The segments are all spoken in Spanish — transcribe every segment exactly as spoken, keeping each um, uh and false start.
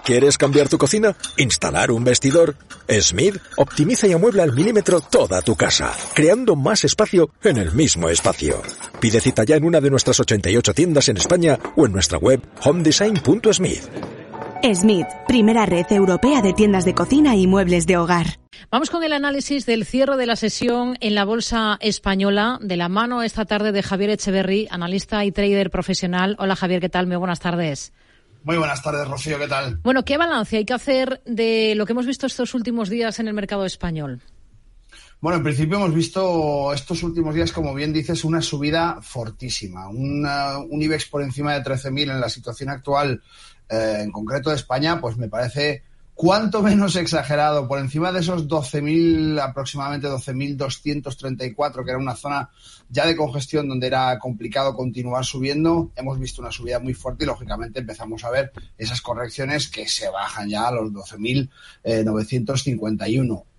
¿Quieres cambiar tu cocina? ¿Instalar un vestidor? Smith optimiza y amuebla al milímetro toda tu casa, creando más espacio en el mismo espacio. Pide cita ya en una de nuestras ochenta y ocho tiendas en España o en nuestra web home design punto smith. Smith, primera red europea de tiendas de cocina y muebles de hogar. Vamos con el análisis del cierre de la sesión en la Bolsa Española, de la mano esta tarde de Javier Echeverry, analista y trader profesional. Hola Javier, ¿qué tal? Muy buenas tardes. Muy buenas tardes, Rocío, ¿qué tal? Bueno, ¿qué balance hay que hacer de lo que hemos visto estos últimos días en el mercado español? Bueno, en principio hemos visto estos últimos días, como bien dices, una subida fortísima. Una, un IBEX por encima de trece mil en la situación actual, eh, en concreto de España, pues me parece cuanto menos exagerado. Por encima de esos doce mil, aproximadamente doce mil doscientos treinta y cuatro, que era una zona ya de congestión donde era complicado continuar subiendo, hemos visto una subida muy fuerte y, lógicamente, empezamos a ver esas correcciones que se bajan ya a los doce mil novecientos cincuenta y uno.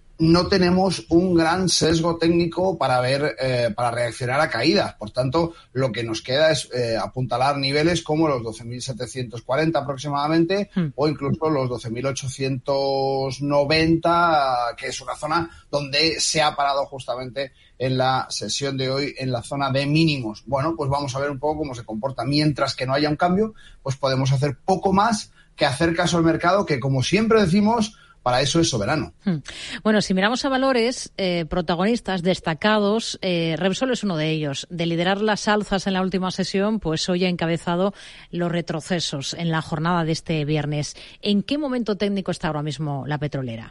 No tenemos un gran sesgo técnico para ver, eh, para reaccionar a caídas. Por tanto, lo que nos queda es eh, apuntalar niveles como los doce mil setecientos cuarenta aproximadamente, mm. o incluso los doce mil ochocientos noventa, que es una zona donde se ha parado justamente en la sesión de hoy en la zona de mínimos. Bueno, pues vamos a ver un poco cómo se comporta. Mientras que no haya un cambio, pues podemos hacer poco más que hacer caso al mercado, que, como siempre decimos, para eso es soberano. Bueno, si miramos a valores eh, protagonistas destacados, eh, Repsol es uno de ellos. De liderar las alzas en la última sesión, pues hoy ha encabezado los retrocesos en la jornada de este viernes. ¿En qué momento técnico está ahora mismo la petrolera?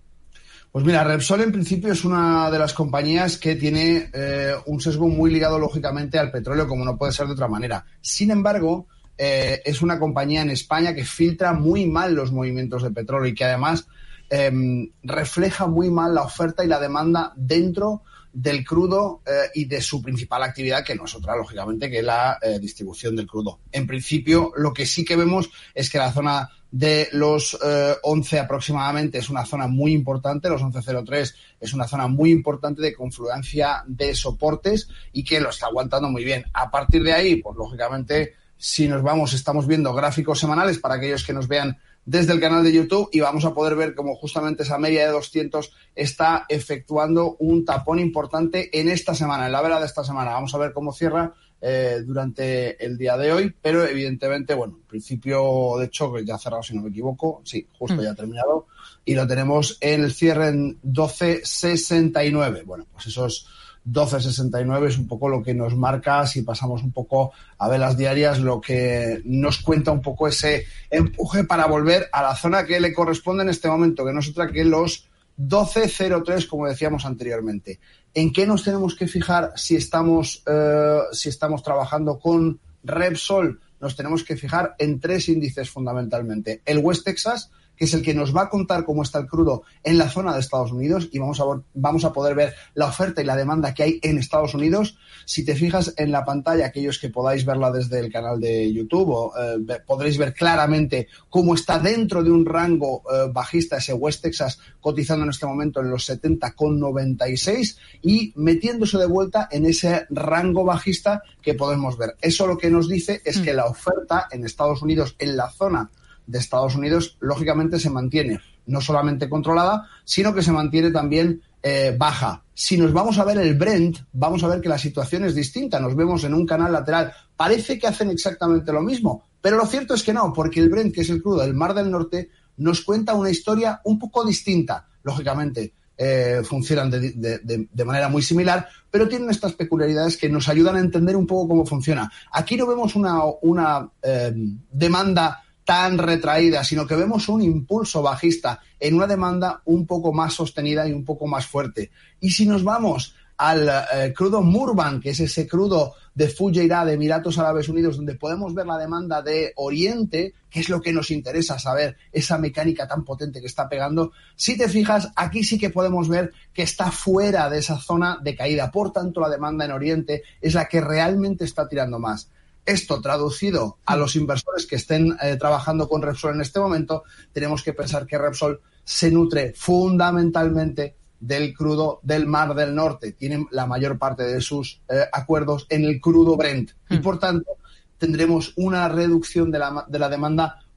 Pues mira, Repsol en principio es una de las compañías que tiene eh, un sesgo muy ligado, lógicamente, al petróleo, como no puede ser de otra manera. Sin embargo, eh, es una compañía en España que filtra muy mal los movimientos de petróleo y que además eh, refleja muy mal la oferta y la demanda dentro del crudo eh, y de su principal actividad, que no es otra, lógicamente, que la eh, distribución del crudo. En principio, lo que sí que vemos es que la zona de los eh, once aproximadamente es una zona muy importante, los once cero tres es una zona muy importante de confluencia de soportes y que lo está aguantando muy bien. A partir de ahí, pues lógicamente, si nos vamos, estamos viendo gráficos semanales para aquellos que nos vean desde el canal de YouTube, y vamos a poder ver cómo justamente esa media de doscientos está efectuando un tapón importante en esta semana, en la vela de esta semana. Vamos a ver cómo cierra eh, durante el día de hoy, pero evidentemente, bueno, en principio, de hecho, ya ha cerrado, si no me equivoco, sí, justo ya ha terminado, y lo tenemos en el cierre en doce sesenta y nueve. Bueno, pues esos doce sesenta y nueve es un poco lo que nos marca, si pasamos un poco a velas diarias, lo que nos cuenta un poco ese empuje para volver a la zona que le corresponde en este momento, que no es otra que los doce cero tres, como decíamos anteriormente. ¿En qué nos tenemos que fijar si estamos, eh, si estamos trabajando con Repsol? Nos tenemos que fijar en tres índices fundamentalmente. El West Texas, que es el que nos va a contar cómo está el crudo en la zona de Estados Unidos, y vamos a, vamos a poder ver la oferta y la demanda que hay en Estados Unidos. Si te fijas en la pantalla, aquellos que podáis verla desde el canal de YouTube, o, eh, podréis ver claramente cómo está dentro de un rango eh, bajista ese West Texas, cotizando en este momento en los setenta con noventa y seis y metiéndose de vuelta en ese rango bajista que podemos ver. Eso lo que nos dice es que la oferta en Estados Unidos, en la zona de Estados Unidos, lógicamente se mantiene no solamente controlada, sino que se mantiene también eh, baja. Si nos vamos a ver el Brent, vamos a ver que la situación es distinta. Nos vemos en un canal lateral. Parece que hacen exactamente lo mismo, pero lo cierto es que no, porque el Brent, que es el crudo del Mar del Norte, nos cuenta una historia un poco distinta. Lógicamente, eh, funcionan de, de, de, de manera muy similar, pero tienen estas peculiaridades que nos ayudan a entender un poco cómo funciona. Aquí no vemos una, una eh, demanda tan retraída, sino que vemos un impulso bajista en una demanda un poco más sostenida y un poco más fuerte. Y si nos vamos al eh, crudo Murban, que es ese crudo de Fujairah, de Emiratos Árabes Unidos, donde podemos ver la demanda de Oriente, que es lo que nos interesa saber, esa mecánica tan potente que está pegando, si te fijas, aquí sí que podemos ver que está fuera de esa zona de caída. Por tanto, la demanda en Oriente es la que realmente está tirando más. Esto traducido a los inversores que estén eh, trabajando con Repsol en este momento, tenemos que pensar que Repsol se nutre fundamentalmente del crudo del Mar del Norte. Tienen la mayor parte de sus eh, acuerdos en el crudo Brent y, por tanto, tendremos una reducción de la, de la demanda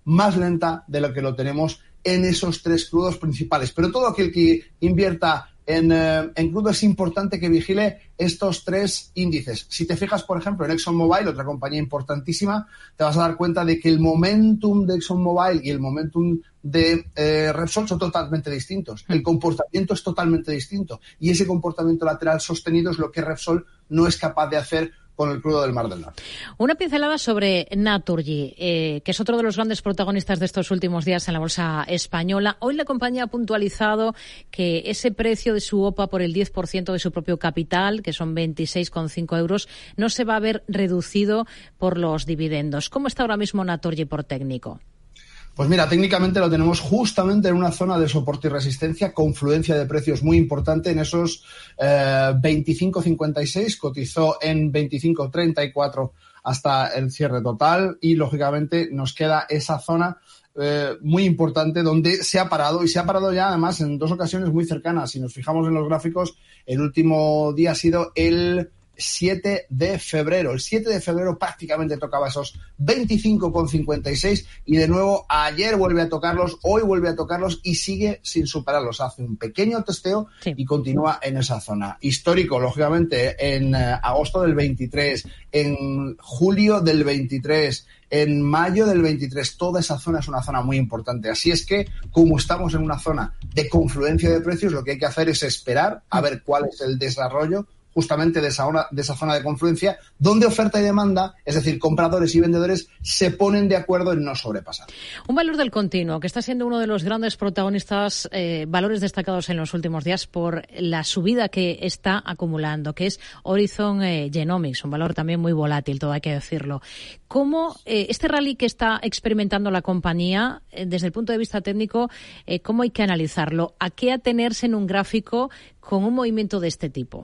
más lenta de lo que lo tenemos en esos tres crudos principales. Pero todo aquel que invierta en, eh, en crudo es importante que vigile estos tres índices. Si te fijas, por ejemplo, en ExxonMobil, otra compañía importantísima, te vas a dar cuenta de que el momentum de ExxonMobil y el momentum de eh, Repsol son totalmente distintos. El comportamiento es totalmente distinto. Y ese comportamiento lateral sostenido es lo que Repsol no es capaz de hacer con el crudo del Mar del Norte. Una pincelada sobre Naturgy, eh, que es otro de los grandes protagonistas de estos últimos días en la bolsa española. Hoy la compañía ha puntualizado que ese precio de su O P A por el diez por ciento de su propio capital, que son veintiséis coma cinco euros, no se va a ver reducido por los dividendos. ¿Cómo está ahora mismo Naturgy por técnico? Pues mira, técnicamente lo tenemos justamente en una zona de soporte y resistencia, confluencia de precios muy importante en esos eh, veinticinco cincuenta y seis, cotizó en veinticinco treinta y cuatro hasta el cierre total y, lógicamente, nos queda esa zona eh, muy importante donde se ha parado y se ha parado ya, además, en dos ocasiones muy cercanas. Si nos fijamos en los gráficos, el último día ha sido el siete de febrero. El siete de febrero prácticamente tocaba esos veinticinco coma cincuenta y seis y de nuevo ayer vuelve a tocarlos, hoy vuelve a tocarlos y sigue sin superarlos. Hace un pequeño testeo sí. y continúa en esa zona. Histórico, lógicamente, en eh, agosto del veintitrés, en julio del veintitrés, en mayo del veintitrés, toda esa zona es una zona muy importante. Así es que, como estamos en una zona de confluencia de precios, lo que hay que hacer es esperar a ver cuál es el desarrollo justamente de esa, de esa zona de confluencia, donde oferta y demanda, es decir, compradores y vendedores, se ponen de acuerdo en no sobrepasar. Un valor del continuo, que está siendo uno de los grandes protagonistas, eh, valores destacados en los últimos días por la subida que está acumulando, que es Horizon eh, Genomics, un valor también muy volátil, todo hay que decirlo. ¿Cómo eh, este rally que está experimentando la compañía, eh, desde el punto de vista técnico, eh, cómo hay que analizarlo? ¿A qué atenerse en un gráfico con un movimiento de este tipo?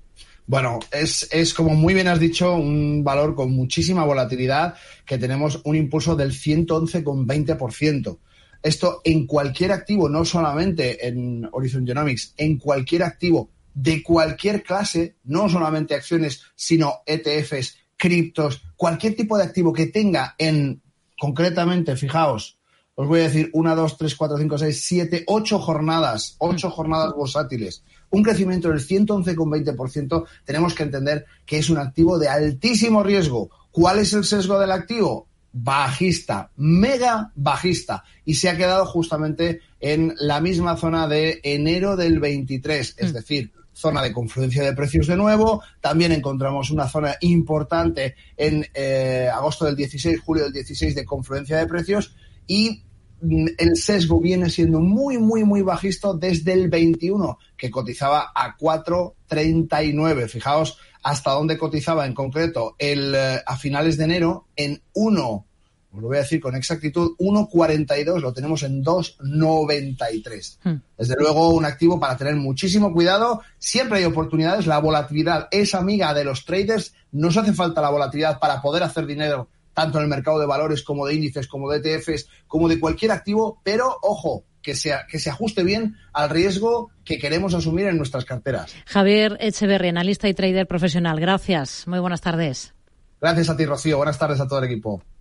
Bueno, es, es, como muy bien has dicho, un valor con muchísima volatilidad, que tenemos un impulso del ciento once coma veinte por ciento. Esto en cualquier activo, no solamente en Horizon Genomics, en cualquier activo de cualquier clase, no solamente acciones, sino E T Fs, criptos, cualquier tipo de activo que tenga en, concretamente, fijaos, os voy a decir una, dos, tres, cuatro, cinco, seis, siete, ocho jornadas, ocho jornadas bursátiles, un crecimiento del ciento once coma veinte por ciento, tenemos que entender que es un activo de altísimo riesgo. ¿Cuál es el sesgo del activo? Bajista, mega bajista, y se ha quedado justamente en la misma zona de enero del veintitrés, es decir, zona de confluencia de precios de nuevo. También encontramos una zona importante en eh, agosto del dieciséis, julio del dieciséis de confluencia de precios, y el sesgo viene siendo muy, muy, muy bajista desde el veintiuno, que cotizaba a cuatro treinta y nueve. Fijaos hasta dónde cotizaba en concreto el, eh, a finales de enero en uno, os lo voy a decir con exactitud, uno cuarenta y dos, lo tenemos en dos noventa y tres. Hmm. Desde luego, un activo para tener muchísimo cuidado. Siempre hay oportunidades, la volatilidad es amiga de los traders, nos hace falta la volatilidad para poder hacer dinero tanto en el mercado de valores como de índices, como de E T Fs, como de cualquier activo, pero ojo, que sea, que se ajuste bien al riesgo que queremos asumir en nuestras carteras. Javier Echeverri, analista y trader profesional, gracias. Muy buenas tardes. Gracias a ti, Rocío. Buenas tardes a todo el equipo.